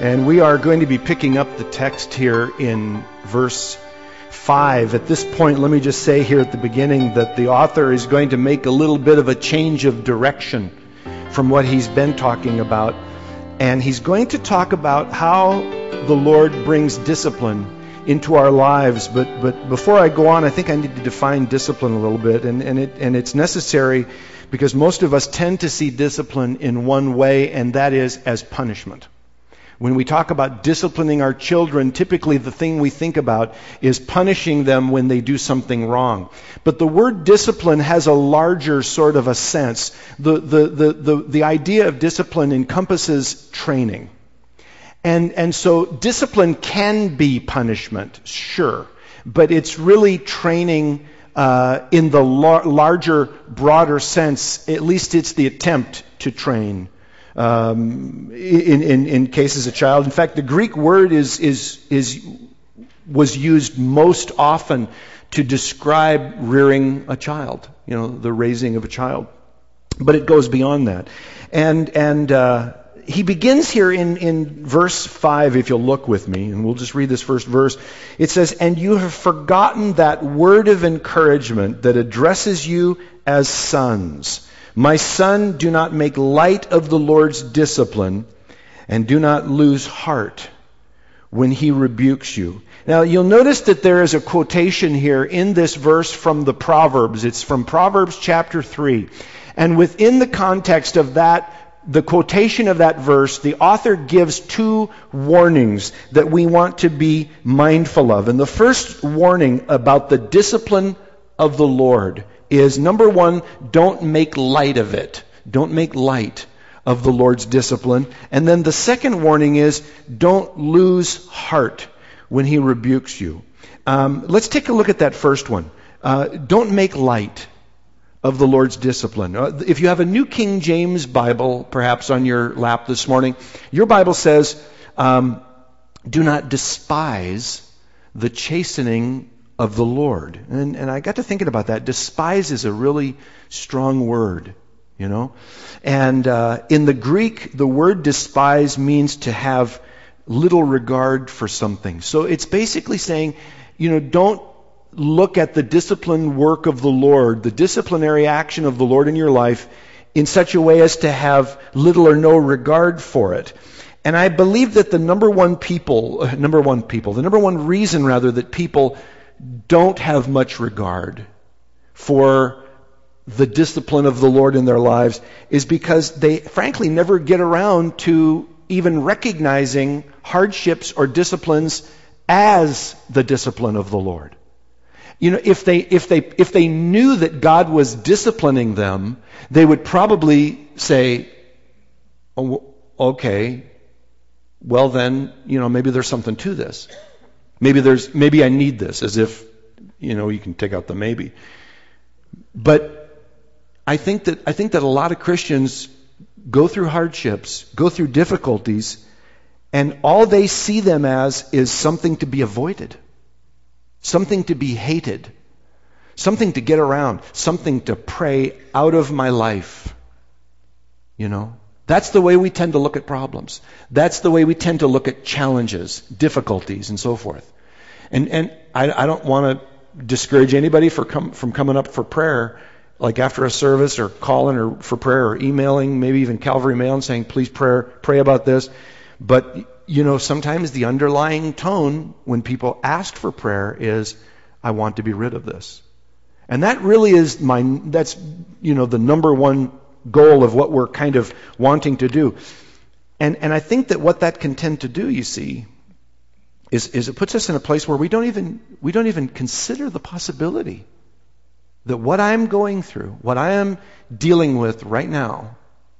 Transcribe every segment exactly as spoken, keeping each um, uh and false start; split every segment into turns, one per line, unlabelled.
And we are going to be picking up the text here in verse five. At this point, let me just say here at the beginning that the author is going to make a little bit of a change of direction from what he's been talking about. And he's going to talk about how the Lord brings discipline into our lives. But but before I go on, I think I need to define discipline a little bit. And, and, it, and it's necessary because most of us tend to see discipline in one way, and that is as punishment. When we talk about disciplining our children, typically the thing we think about is punishing them when they do something wrong. But the word discipline has a larger sort of a sense. The, the, the, the, the idea of discipline encompasses training. And, and so discipline can be punishment, sure. But it's really training uh, in the lar- larger, broader sense. At least it's the attempt to train. Um, in, in, in cases of child. In fact, the Greek word is, is, is, was used most often to describe rearing a child, you know, the raising of a child. But it goes beyond that. And, and, uh, he begins here in, in verse five, if you'll look with me, and we'll just read this first verse. It says, "And you have forgotten that word of encouragement that addresses you as sons. My son, do not make light of the Lord's discipline, and do not lose heart when he rebukes you." Now, you'll notice that there is a quotation here in this verse from the Proverbs. It's from Proverbs chapter three. And within the context of that, the quotation of that verse, the author gives two warnings that we want to be mindful of. And the first warning about the discipline of the Lord is, number one, don't make light of it. Don't make light of the Lord's discipline. And then the second warning is, don't lose heart when he rebukes you. Um, let's take a look at that first one. Uh, don't make light of the Lord's discipline. Uh, if you have a New King James Bible, perhaps on your lap this morning, your Bible says, um, do not despise the chastening of the Lord. And, and I got to thinking about that. Despise is a really strong word, you know. And uh, in the Greek, the word despise means to have little regard for something. So it's basically saying, you know, don't look at the discipline work of the Lord, the disciplinary action of the Lord in your life, in such a way as to have little or no regard for it. And I believe that the number one people, number one people, the number one reason rather that people don't have much regard for the discipline of the Lord in their lives is because they frankly never get around to even recognizing hardships or disciplines as the discipline of the Lord. You know, if they if they if they knew that God was disciplining them, they would probably say, oh, okay, well then, you know, maybe there's something to this. Maybe there's, maybe I need this, as if, you know, you can take out the maybe. But I think that, I think that a lot of Christians go through hardships, go through difficulties, and all they see them as is something to be avoided, something to be hated, something to get around, something to pray out of my life. You know? That's the way we tend to look at problems. That's the way we tend to look at challenges, difficulties, and so forth. And and I, I don't want to discourage anybody for come, from coming up for prayer, like after a service, or calling or for prayer, or emailing, maybe even Calvary Mail, and saying, please pray, pray about this. But, you know, sometimes the underlying tone when people ask for prayer is, I want to be rid of this. And that really is my, that's, you know, the number one goal of what we're kind of wanting to do. And and I think that what that can tend to do, you see, is, is it puts us in a place where we don't even we don't even consider the possibility that what I'm going through, what I am dealing with right now,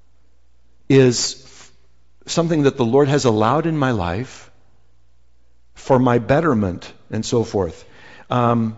is f- something that the Lord has allowed in my life for my betterment and so forth. Um,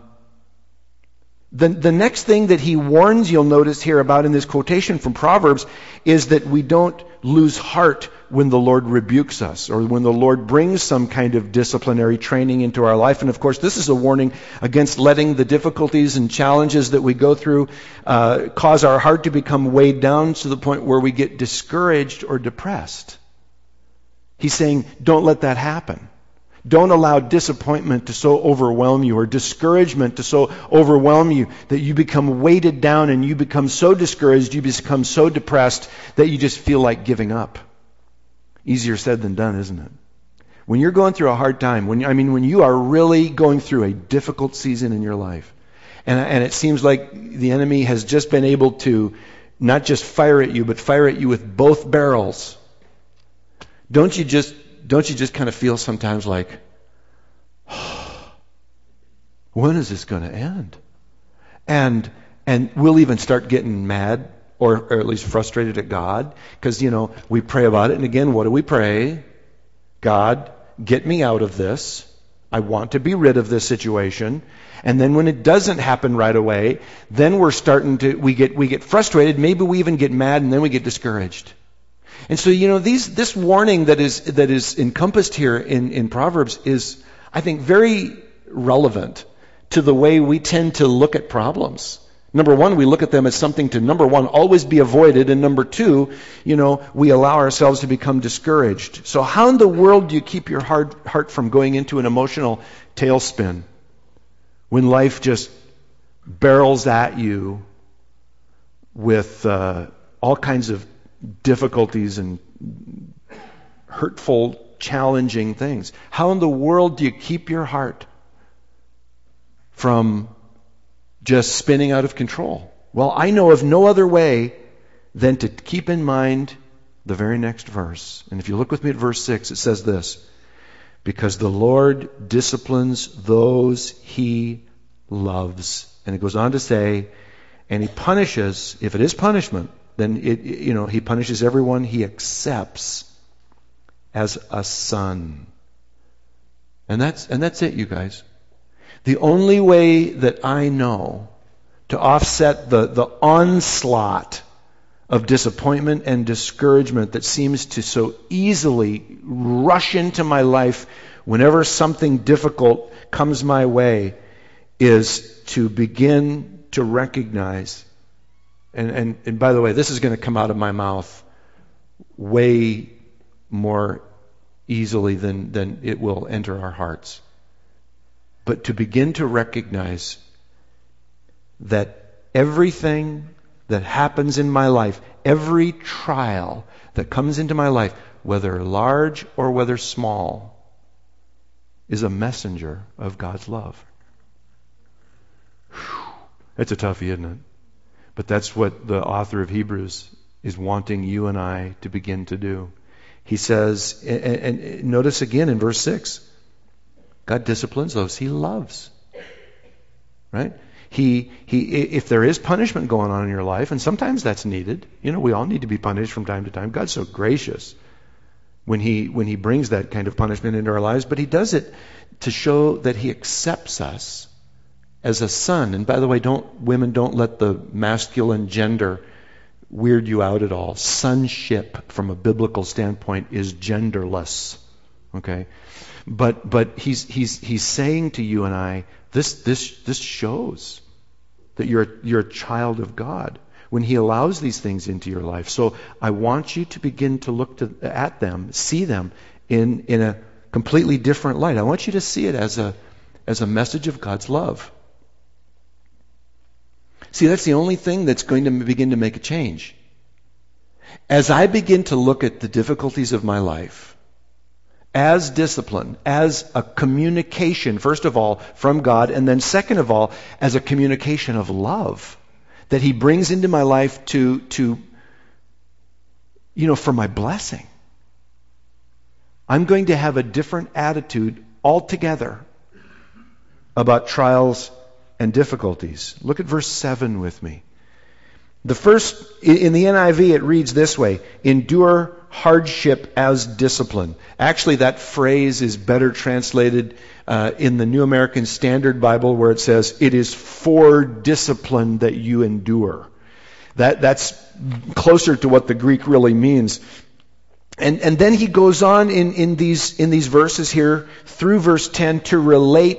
The, the next thing that he warns, you'll notice here about in this quotation from Proverbs, is that we don't lose heart when the Lord rebukes us, or when the Lord brings some kind of disciplinary training into our life. And of course, this is a warning against letting the difficulties and challenges that we go through uh, cause our heart to become weighed down to the point where we get discouraged or depressed. He's saying, don't let that happen. Don't allow disappointment to so overwhelm you, or discouragement to so overwhelm you that you become weighted down and you become so discouraged, you become so depressed that you just feel like giving up. Easier said than done, isn't it? When you're going through a hard time, when I mean when you are really going through a difficult season in your life, and, and it seems like the enemy has just been able to not just fire at you, but fire at you with both barrels, don't you just Don't you just kind of feel sometimes like, oh, when is this going to end? And and we'll even start getting mad, or, or at least frustrated at God, because, you know, we pray about it, and again, what do we pray? God, get me out of this. I want to be rid of this situation. And then when it doesn't happen right away, then we're starting to, we get we get frustrated, maybe we even get mad, and then we get discouraged. And so, you know, these, this warning that is that is encompassed here in, in Proverbs is, I think, very relevant to the way we tend to look at problems. Number one, we look at them as something to, number one, always be avoided. And number two, you know, we allow ourselves to become discouraged. So how in the world do you keep your heart, heart from going into an emotional tailspin when life just barrels at you with uh, all kinds of difficulties and hurtful, challenging things? How in the world do you keep your heart from just spinning out of control? Well, I know of no other way than to keep in mind the very next verse. And if you look with me at verse six, it says this: because the Lord disciplines those he loves. And it goes on to say, and he punishes, if it is punishment, then it, you know, he punishes everyone he accepts as a son. And that's and that's it, you guys. The only way that I know to offset the, the onslaught of disappointment and discouragement that seems to so easily rush into my life whenever something difficult comes my way is to begin to recognize, and, and, and by the way, this is going to come out of my mouth way more easily than, than it will enter our hearts. But to begin to recognize that everything that happens in my life, every trial that comes into my life, whether large or whether small, is a messenger of God's love. Whew. It's a toughie, isn't it? But that's what the author of Hebrews is wanting you and I to begin to do. He says, and, and notice again in verse six, God disciplines those he loves. Right? He, he, if there is punishment going on in your life, and sometimes that's needed, you know, we all need to be punished from time to time. God's so gracious when he, when he brings that kind of punishment into our lives, but he does it to show that he accepts us as a son. And by the way, don't, women, don't let the masculine gender weird you out at all. Sonship, from a biblical standpoint, is genderless. Okay? But but he's he's he's saying to you and I, this this this shows that you're you're a child of God when he allows these things into your life. So I want you to begin to look to, at them, see them in in a completely different light. I want you to see it as a as a message of God's love. See, that's the only thing that's going to begin to make a change. As I begin to look at the difficulties of my life as discipline, as a communication, first of all, from God, and then second of all, as a communication of love that he brings into my life to, to you know, for my blessing, I'm going to have a different attitude altogether about trials and difficulties. Look at verse seven with me. The first, in the N I V, it reads this way: endure hardship as discipline. Actually, that phrase is better translated uh, in the New American Standard Bible, where it says, it is for discipline that you endure. That, that's closer to what the Greek really means. And, and then he goes on in, in these, in these verses here, through verse ten, to relate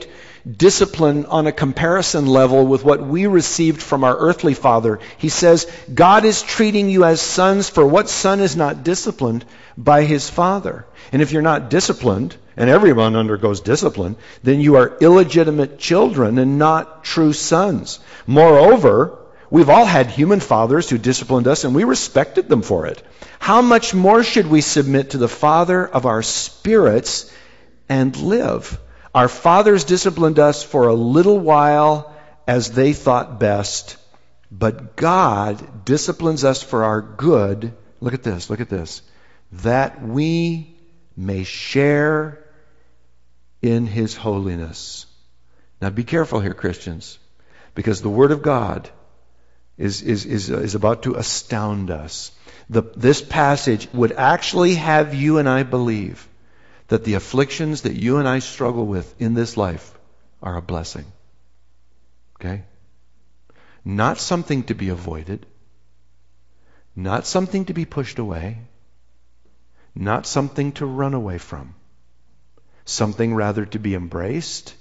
discipline on a comparison level with what we received from our earthly father. He says, God is treating you as sons, for what son is not disciplined by his father? And if you're not disciplined, and everyone undergoes discipline, then you are illegitimate children and not true sons. Moreover, we've all had human fathers who disciplined us, and we respected them for it. How much more should we submit to the Father of our spirits and live? Our fathers disciplined us for a little while as they thought best, but God disciplines us for our good. Look at this, look at this. That we may share in His holiness. Now be careful here, Christians, because the Word of God is, is, is, is about to astound us. The, this passage would actually have you and I believe that the afflictions that you and I struggle with in this life are a blessing. Okay? Not something to be avoided. Not something to be pushed away. Not something to run away from. Something rather to be embraced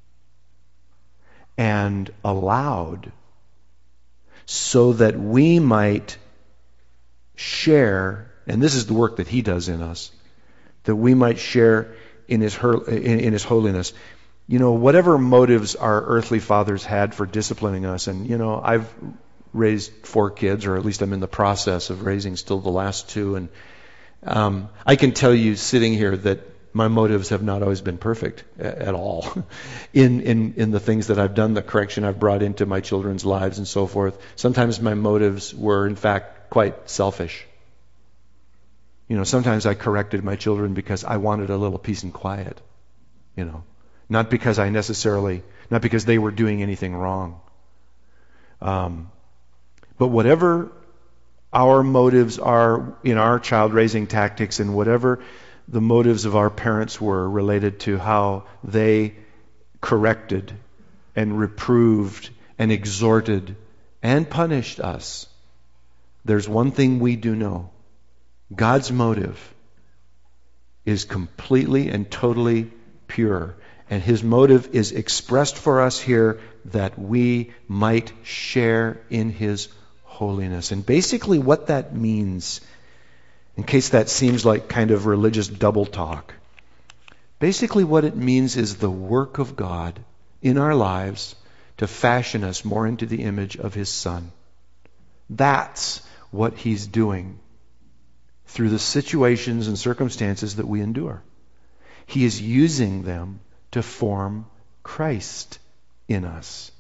and allowed so that we might share, and this is the work that He does in us, that we might share in His in, in His holiness. You know, whatever motives our earthly fathers had for disciplining us, and you know, I've raised four kids, or at least I'm in the process of raising still the last two, and um, I can tell you sitting here that my motives have not always been perfect at all in, in, in the things that I've done, the correction I've brought into my children's lives and so forth. Sometimes my motives were, in fact, quite selfish. You know, sometimes I corrected my children because I wanted a little peace and quiet, you know, not because I necessarily, not because they were doing anything wrong. Um, but whatever our motives are in our child raising tactics, and whatever the motives of our parents were related to how they corrected and reproved and exhorted and punished us, there's one thing we do know. God's motive is completely and totally pure. And His motive is expressed for us here that we might share in His holiness. And basically what that means, in case that seems like kind of religious double talk, basically what it means is the work of God in our lives to fashion us more into the image of His Son. That's what He's doing through the situations and circumstances that we endure. He is using them to form Christ in us.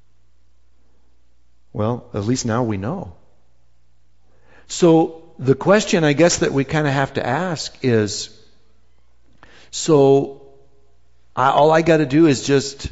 Well, at least now we know. So the question, I guess, that we kind of have to ask is, so I, all I got to do is just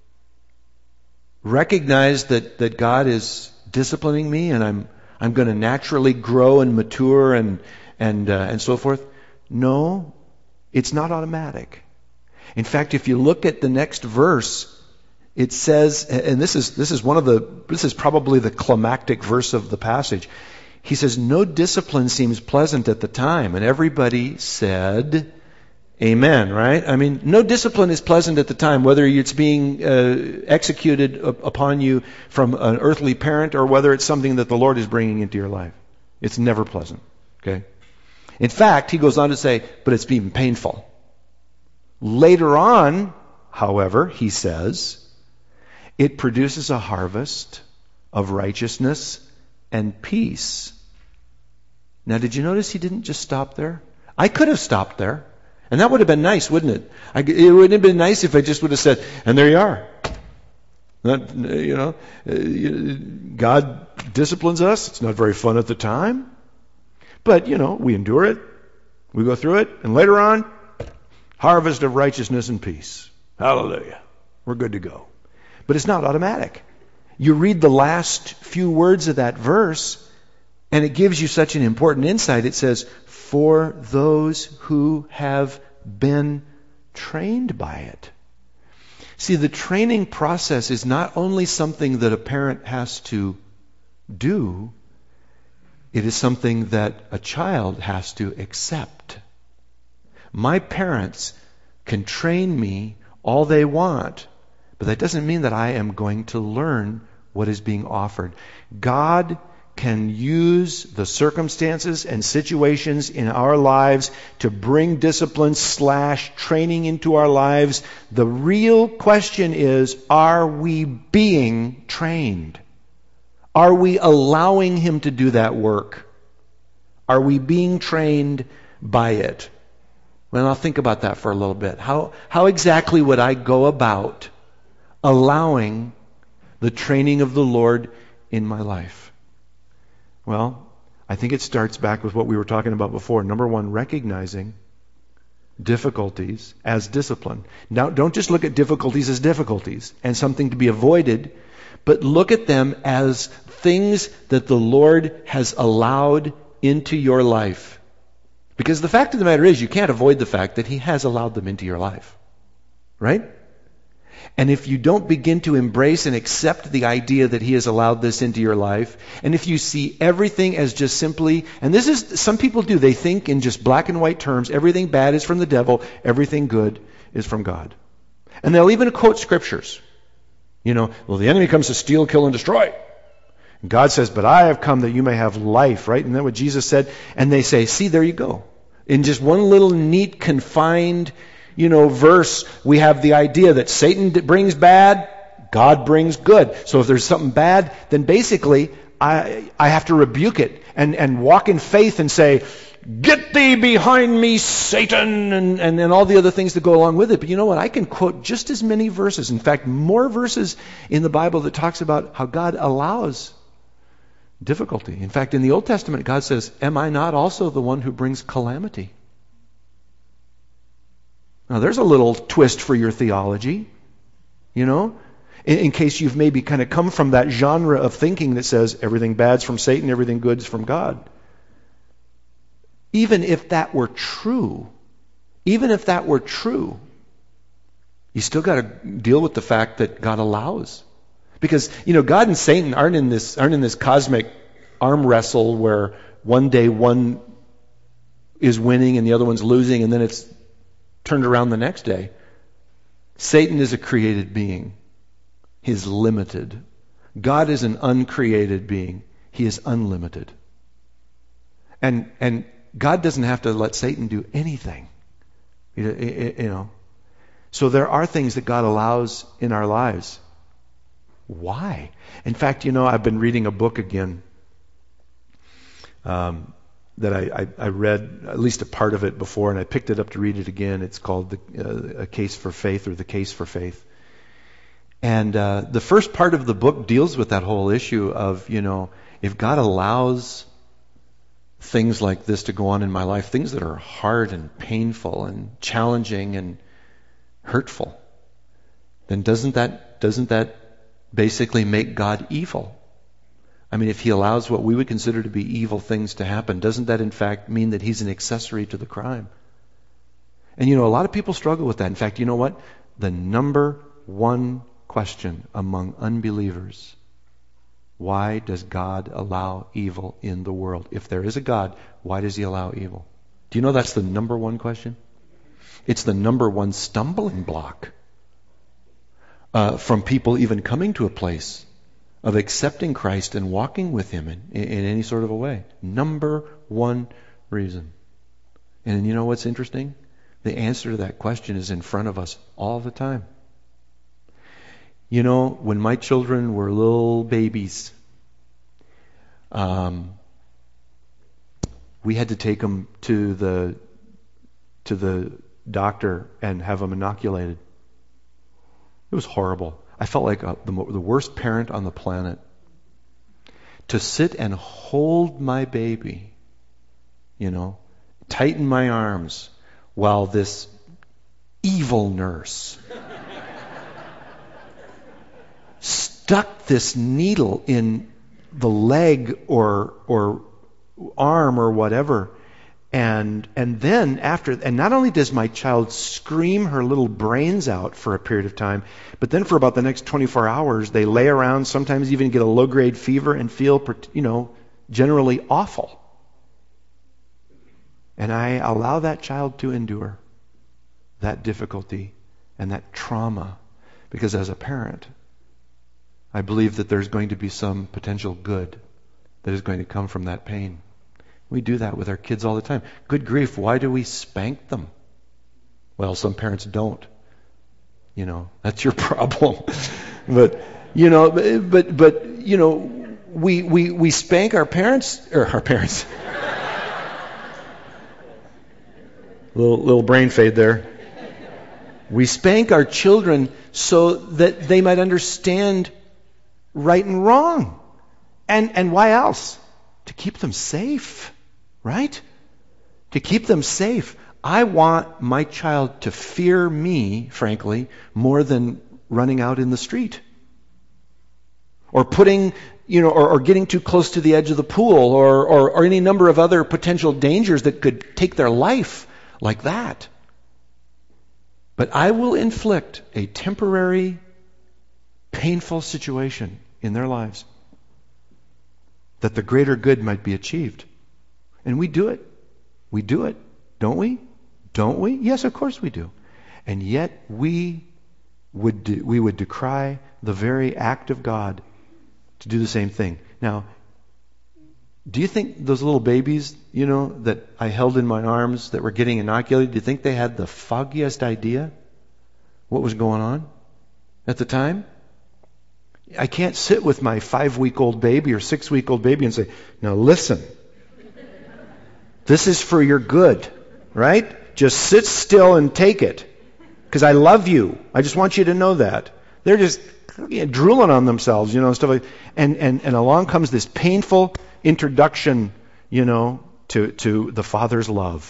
recognize that, that God is disciplining me, and I'm I'm going to naturally grow and mature and and uh, and so forth. No, it's not automatic. In fact, if you look at the next verse, it says, and this is this is one of the this is probably the climactic verse of the passage. He says, "No discipline seems pleasant at the time," and everybody said, "Amen." Right? I mean, no discipline is pleasant at the time, whether it's being uh, executed upon you from an earthly parent or whether it's something that the Lord is bringing into your life. It's never pleasant. Okay. In fact, he goes on to say, but it's being painful. Later on, however, he says, it produces a harvest of righteousness and peace. Now, did you notice he didn't just stop there? I could have stopped there. And that would have been nice, wouldn't it? I, it would have been nice if I just would have said, and there you are. Not, you know, God disciplines us. It's not very fun at the time. But, you know, we endure it. We go through it. And later on, harvest of righteousness and peace. Hallelujah. We're good to go. But it's not automatic. You read the last few words of that verse, and it gives you such an important insight. It says, for those who have been trained by it. See, the training process is not only something that a parent has to do, it is something that a child has to accept. My parents can train me all they want, But that doesn't mean that I am going to learn what is being offered. God can use the circumstances and situations in our lives to bring discipline slash training into our lives. The real question is, are we being trained? Are we allowing Him to do that work? Are we being trained by it? Well, I'll think about that for a little bit. How, how exactly would I go about allowing the training of the Lord in my life? Well, I think it starts back with what we were talking about before. Number one, recognizing difficulties as discipline. Now, don't just look at difficulties as difficulties and something to be avoided, but look at them as things that the Lord has allowed into your life. Because the fact of the matter is, you can't avoid the fact that He has allowed them into your life. Right? And if you don't begin to embrace and accept the idea that He has allowed this into your life, and if you see everything as just simply, and this is, some people do, they think in just black and white terms, everything bad is from the devil, everything good is from God. And they'll even quote scriptures. You know, well, the enemy comes to steal, kill, and destroy. And God says, but I have come that you may have life, right? Isn't that what Jesus said? And they say, see, there you go. In just one little neat, confined, you know, verse, we have the idea that Satan brings bad, God brings good. So if there's something bad, then basically I I have to rebuke it and, and walk in faith and say, get thee behind me, Satan, and, and, and all the other things that go along with it. But you know what? I can quote just as many verses, in fact, more verses in the Bible that talks about how God allows difficulty. In fact, in the Old Testament, God says, am I not also the one who brings calamity? Now, there's a little twist for your theology, you know, in, in case you've maybe kind of come from that genre of thinking that says everything bad's from Satan, everything good's from God. Even if that were true, even if that were true, you still got to deal with the fact that God allows. Because, you know, God and Satan aren't in this aren't in this cosmic arm wrestle where one day one is winning and the other one's losing, and then it's turned around the next day. Satan is a created being. He is limited. God is an uncreated being. He is unlimited. And and God doesn't have to let Satan do anything. You know. So there are things that God allows in our lives. Why? In fact, you know, I've been reading a book again. Um that I, I, I read at least a part of it before, and I picked it up to read it again. It's called the, uh, A Case for Faith, or The Case for Faith. And uh, the first part of the book deals with that whole issue of, you know, if God allows things like this to go on in my life, things that are hard and painful and challenging and hurtful, then doesn't that doesn't that basically make God evil? I mean, if He allows what we would consider to be evil things to happen, doesn't that in fact mean that He's an accessory to the crime? And you know, a lot of people struggle with that. In fact, you know what? The number one question among unbelievers, why does God allow evil in the world? If there is a God, why does He allow evil? Do you know that's the number one question? It's the number one stumbling block uh, from people even coming to a place of accepting Christ and walking with Him in, in, in any sort of a way. Number one reason. And you know what's interesting? The answer to that question is in front of us all the time. You know, when my children were little babies, um, we had to take them to the to the doctor and have them inoculated. It was horrible. I felt like a, the, the worst parent on the planet. To sit and hold my baby, you know, tighten my arms while this evil nurse stuck this needle in the leg or or arm or whatever. And and then after, and not only does my child scream her little brains out for a period of time, but then for about the next twenty-four hours, they lay around, sometimes even get a low-grade fever and feel, you know, generally awful. And I allow that child to endure that difficulty and that trauma Because as a parent, I believe that there's going to be some potential good that is going to come from that pain. We do that with our kids all the time. Good grief, why do we spank them? Well, some parents don't. You know, that's your problem. But, you know, but, but, you know, we, we, we spank our parents, or our parents. little, little brain fade there. We spank our children so that they might understand right and wrong. And, and why else? To keep them safe, right? To keep them safe. I want my child to fear me, frankly, more than running out in the street. Or putting, you know, or, or getting too close to the edge of the pool, or, or, or any number of other potential dangers that could take their life like that. But I will inflict a temporary, painful situation in their lives that the greater good might be achieved. And we do it. We do it. Don't we? Don't we? Yes, of course we do. And yet we would de- we would decry the very act of God to do the same thing. Now, do you think those little babies, you know, that I held in my arms that were getting inoculated, do you think they had the foggiest idea what was going on at the time? I can't sit with my five-week-old baby or six-week-old baby and say, now listen, this is for your good, right? Just sit still and take it. Because I love you. I just want you to know that. They're just you know, drooling on themselves, you know, stuff like that. And, and, and along comes this painful introduction, you know, to, to the Father's love.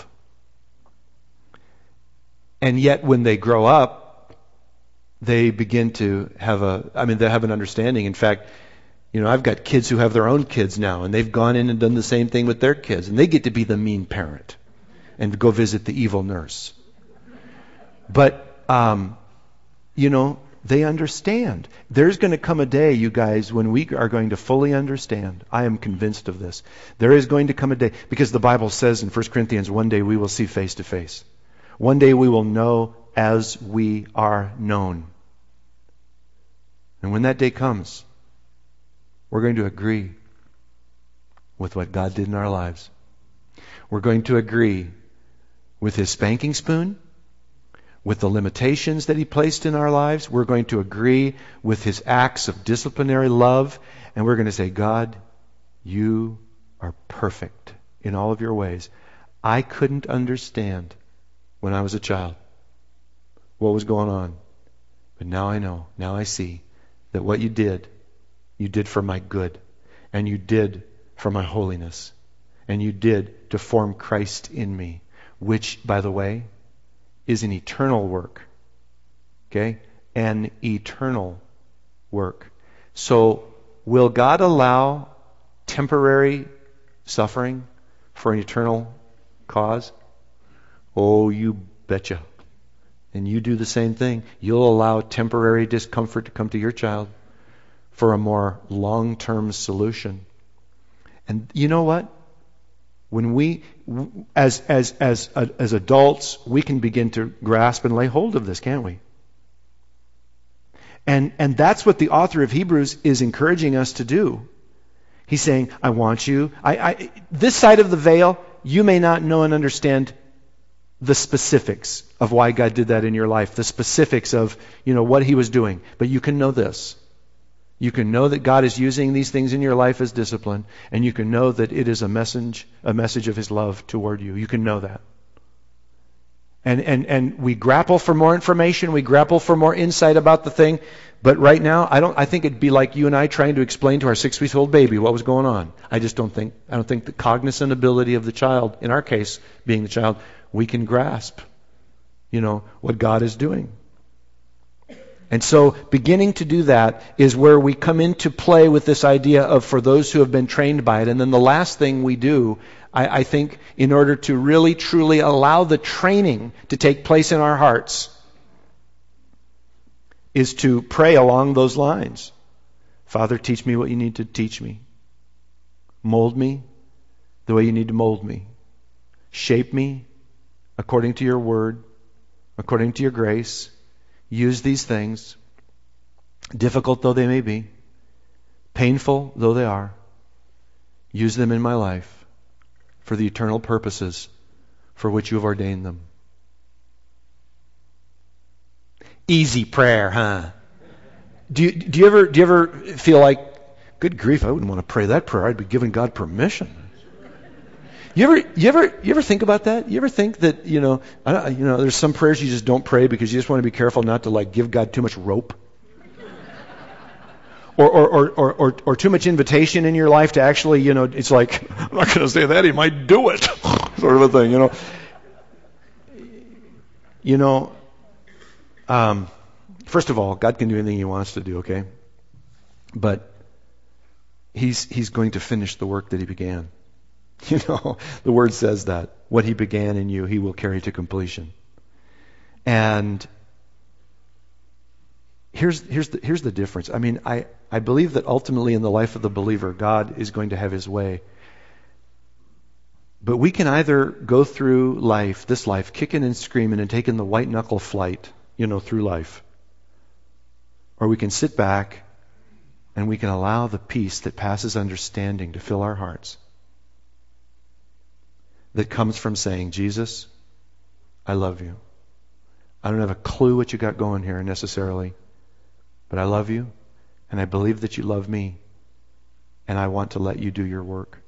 And yet when they grow up, they begin to have a, I mean, they have an understanding. In fact, you know, I've got kids who have their own kids now, and they've gone in and done the same thing with their kids, and they get to be the mean parent and go visit the evil nurse. But, um, you know, they understand. There's going to come a day, you guys, when we are going to fully understand. I am convinced of this. There is going to come a day, because the Bible says in First Corinthians, one day we will see face to face. One day we will know as we are known. And when that day comes, we're going to agree with what God did in our lives. We're going to agree with His spanking spoon, with the limitations that He placed in our lives. We're going to agree with His acts of disciplinary love. And we're going to say, God, you are perfect in all of your ways. I couldn't understand when I was a child what was going on. But now I know, now I see that what you did, you did for my good. And you did for my holiness. And you did to form Christ in me. Which, by the way, is an eternal work. Okay? An eternal work. So, will God allow temporary suffering for an eternal cause? Oh, you betcha. And you do the same thing. You'll allow temporary discomfort to come to your child for a more long-term solution. And you know what? When we, as as as as adults, we can begin to grasp and lay hold of this, can't we? And and that's what the author of Hebrews is encouraging us to do. He's saying, I want you, I, I this side of the veil, you may not know and understand the specifics of why God did that in your life, the specifics of, you know, what He was doing. But you can know this. You can know that God is using these things in your life as discipline, and you can know that it is a message, a message of His love toward you. You can know that. And and and we grapple for more information, we grapple for more insight about the thing, but right now I don't I think it'd be like you and I trying to explain to our six-week-old baby what was going on. I just don't think I don't think the cognizant ability of the child, in our case being the child, we can grasp, you know, what God is doing. And so beginning to do that is where we come into play with this idea of for those who have been trained by it. And then the last thing we do, I, I think, in order to really truly allow the training to take place in our hearts, is to pray along those lines. Father, teach me what you need to teach me. Mold me the way you need to mold me. Shape me according to your word, according to your grace. Use these things. difficult though they may be, painful though they are, use them in my life for the eternal purposes for which you have ordained them. Easy prayer, huh? Do you, do you ever do you ever feel like, good grief, I wouldn't want to pray that prayer. I'd be giving God permission. You ever you ever you ever think about that? You ever think that, you know, I don't, you know, there's some prayers you just don't pray because you just want to be careful not to like give God too much rope? Or or, or, or, or or too much invitation in your life to actually, you know, it's like, I'm not going to say that, he might do it, sort of a thing, you know. You know, um, first of all, God can do anything he wants to do, okay? But he's he's going to finish the work that he began. You know, the word says that. What he began in you, he will carry to completion. And here's here's the here's the difference. I mean, I, I believe that ultimately in the life of the believer, God is going to have his way. But we can either go through life, this life, kicking and screaming and taking the white knuckle flight, you know, through life. Or we can sit back and we can allow the peace that passes understanding to fill our hearts. That comes from saying, Jesus, I love you. I don't have a clue what you got going here necessarily, but I love you, and I believe that you love me, and I want to let you do your work.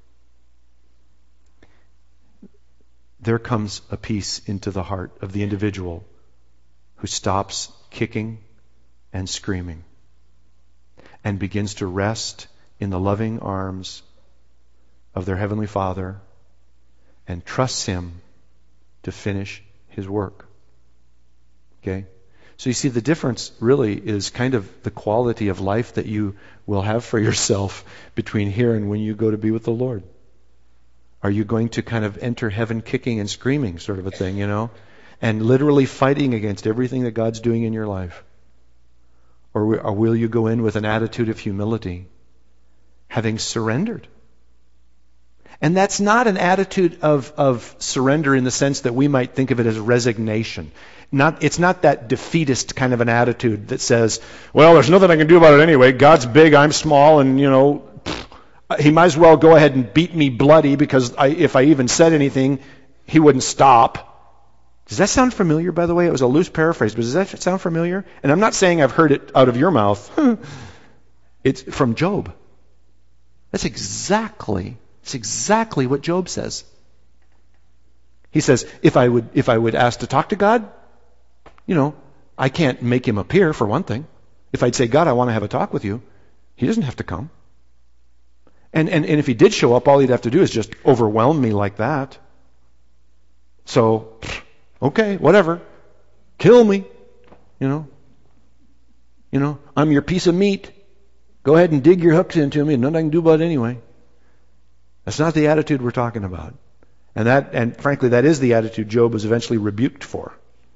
There comes a peace into the heart of the individual who stops kicking and screaming and begins to rest in the loving arms of their Heavenly Father and trusts him to finish his work. Okay? So you see, the difference really is kind of the quality of life that you will have for yourself between here and when you go to be with the Lord. Are you going to kind of enter heaven kicking and screaming, sort of a thing, you know, and literally fighting against everything that God's doing in your life? Or, or will you go in with an attitude of humility, having surrendered? And that's not an attitude of, of surrender in the sense that we might think of it as resignation. Not, it's not that defeatist kind of an attitude that says, well, there's nothing I can do about it anyway. God's big, I'm small, and, you know, he might as well go ahead and beat me bloody because I, if I even said anything, he wouldn't stop. Does that sound familiar, by the way? It was a loose paraphrase, but does that sound familiar? And I'm not saying I've heard it out of your mouth. It's from Job. That's exactly It's exactly what Job says. He says, if I would if I would ask to talk to God, you know, I can't make him appear, for one thing. If I'd say, God, I want to have a talk with you, he doesn't have to come. And, and, and if he did show up, all he'd have to do is just overwhelm me like that. So, okay, whatever. Kill me. You know. You know, I'm your piece of meat. Go ahead and dig your hooks into me, and nothing I can do about it anyway. That's not the attitude we're talking about. And that, and frankly, that is the attitude Job was eventually rebuked for.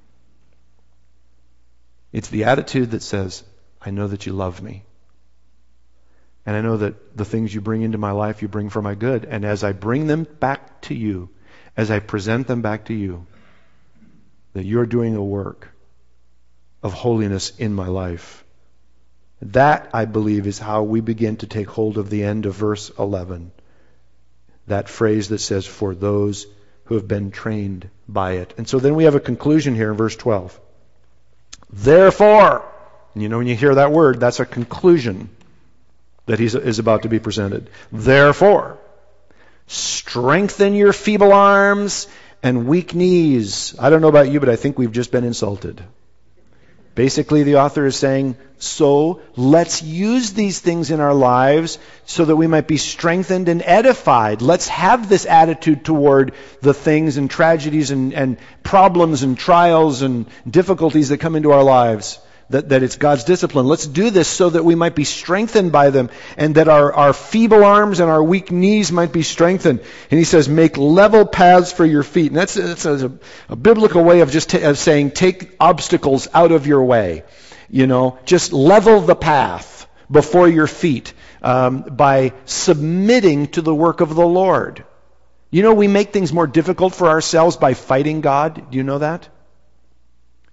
It's the attitude that says, I know that you love me. And I know that the things you bring into my life, you bring for my good. And as I bring them back to you, as I present them back to you, that you're doing a work of holiness in my life. That, I believe, is how we begin to take hold of the end of verse eleven. That phrase that says, for those who have been trained by it. And so then we have a conclusion here in verse twelve. Therefore, and you know when you hear that word, that's a conclusion that he is about to be presented. Therefore, strengthen your feeble arms and weak knees. I don't know about you, but I think we've just been insulted. Basically, the author is saying, so let's use these things in our lives so that we might be strengthened and edified. Let's have this attitude toward the things and tragedies and, and problems and trials and difficulties that come into our lives. That, that it's God's discipline. Let's do this so that we might be strengthened by them and that our, our feeble arms and our weak knees might be strengthened. And he says, make level paths for your feet. And that's, that's a, a biblical way of just t- of saying take obstacles out of your way. You know, just level the path before your feet um, by submitting to the work of the Lord. You know, we make things more difficult for ourselves by fighting God. Do you know that?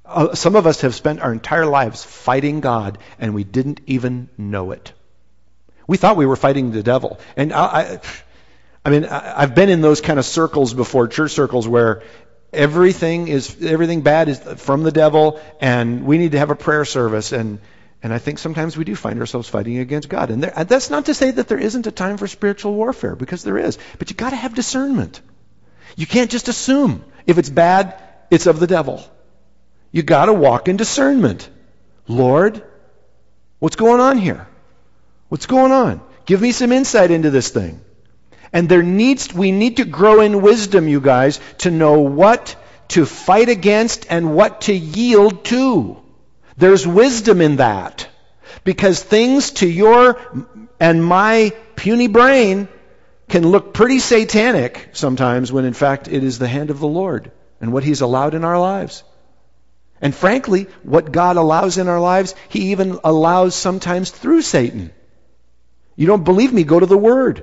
Uh, some of us have spent our entire lives fighting God, and we didn't even know it. We thought we were fighting the devil. And I, I, I mean, I, I've been in those kind of circles before, church circles, where everything is everything bad is from the devil, and we need to have a prayer service. And and I think sometimes we do find ourselves fighting against God. And, there, and that's not to say that there isn't a time for spiritual warfare, because there is. But you got to have discernment. You can't just assume if it's bad, it's of the devil. You got to walk in discernment. Lord, what's going on here? What's going on? Give me some insight into this thing. And there needs we need to grow in wisdom, you guys, to know what to fight against and what to yield to. There's wisdom in that. Because things to your and my puny brain can look pretty satanic sometimes, when in fact it is the hand of the Lord and what He's allowed in our lives. And frankly, what God allows in our lives, He even allows sometimes through Satan. You don't believe me? Go to the Word.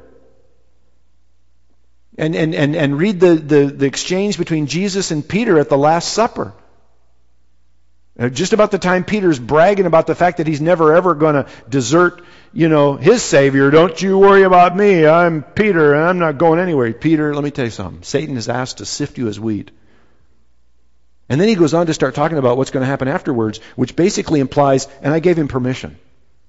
And and and, and read the, the, the exchange between Jesus and Peter at the Last Supper. Just about the time Peter's bragging about the fact that he's never ever going to desert, you know, his Savior. Don't you worry about me. I'm Peter and I'm not going anywhere. Peter, let me tell you something. Satan is asked to sift you as wheat. And then he goes on to start talking about what's going to happen afterwards, which basically implies, and I gave him permission.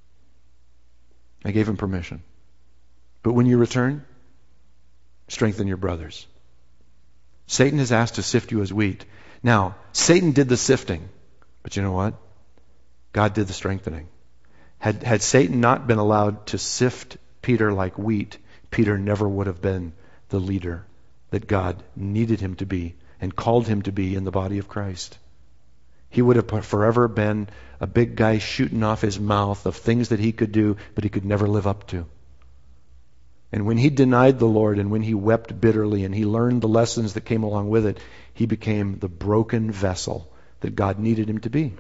I gave him permission. But when you return, strengthen your brothers. Satan is asked to sift you as wheat. Now, Satan did the sifting. But you know what? God did the strengthening. Had, had Satan not been allowed to sift Peter like wheat, Peter never would have been the leader that God needed him to be and called him to be in the body of Christ. He would have forever been a big guy shooting off his mouth of things that he could do, but he could never live up to. And when he denied the Lord, and when he wept bitterly, and he learned the lessons that came along with it, he became the broken vessel that God needed him to be.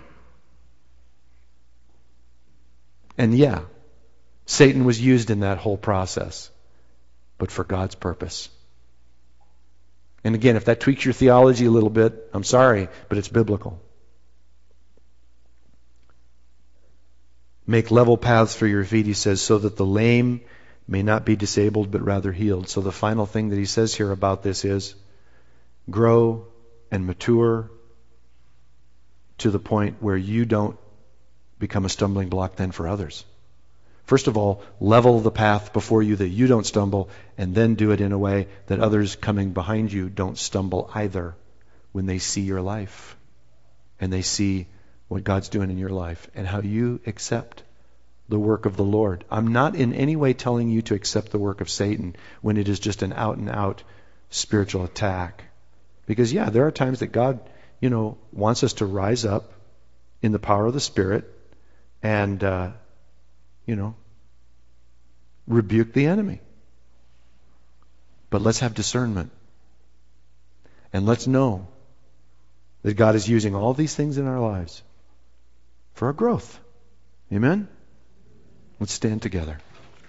And yeah, Satan was used in that whole process, but for God's purpose. And again, if that tweaks your theology a little bit, I'm sorry, but it's biblical. Make level paths for your feet, he says, so that the lame may not be disabled, but rather healed. So the final thing that he says here about this is, grow and mature to the point where you don't become a stumbling block then for others. First of all, level the path before you that you don't stumble, and then do it in a way that others coming behind you don't stumble either when they see your life and they see what God's doing in your life and how you accept the work of the Lord. I'm not in any way telling you to accept the work of Satan when it is just an out-and-out spiritual attack. Because, yeah, there are times that God, you know, wants us to rise up in the power of the Spirit and, uh, you know, rebuke the enemy. But let's have discernment. And let's know that God is using all these things in our lives for our growth. Amen? Let's stand together.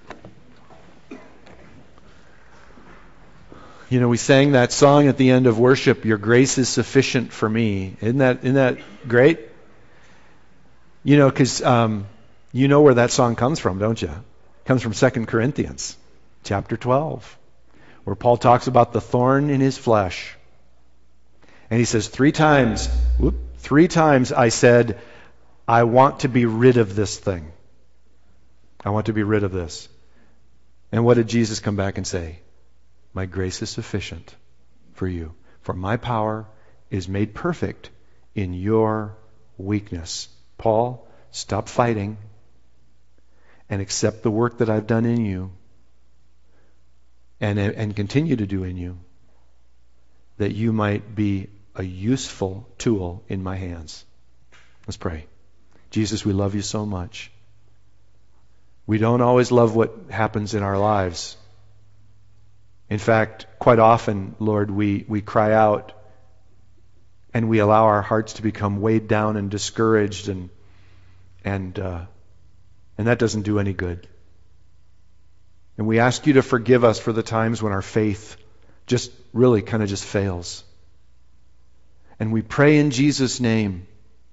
You know, we sang that song at the end of worship, Your Grace is Sufficient for Me. Isn't that, isn't that great? You know, because um, you know where that song comes from, don't you? It comes from Second Corinthians chapter twelve, where Paul talks about the thorn in his flesh. And he says, three times, whoop, three times I said, I want to be rid of this thing. I want to be rid of this. And what did Jesus come back and say? My grace is sufficient for you. For my power is made perfect in your weakness. Paul, stop fighting and accept the work that I've done in you and, and continue to do in you, that you might be a useful tool in my hands. Let's pray. Jesus, we love you so much. We don't always love what happens in our lives. In fact, quite often, Lord, we, we cry out and we allow our hearts to become weighed down and discouraged, and and uh, and that doesn't do any good. And we ask you to forgive us for the times when our faith just really kind of just fails. And we pray in Jesus' name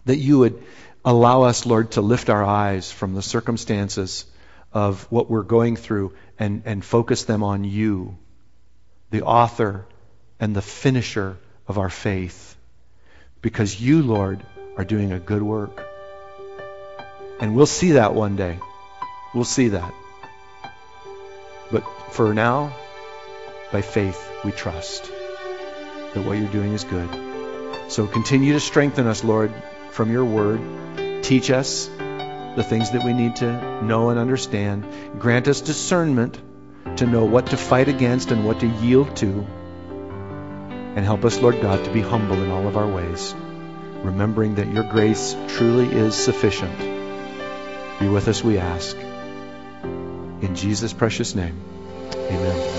that you would allow us, Lord, to lift our eyes from the circumstances of what we're going through and, and focus them on you, the author and the finisher of our faith. Because you, Lord, are doing a good work. And we'll see that one day. We'll see that. But for now, by faith, we trust that what you're doing is good. So continue to strengthen us, Lord, from your word. Teach us the things that we need to know and understand. Grant us discernment to know what to fight against and what to yield to. And help us, Lord God, to be humble in all of our ways, remembering that your grace truly is sufficient. Be with us, we ask. In Jesus' precious name, amen.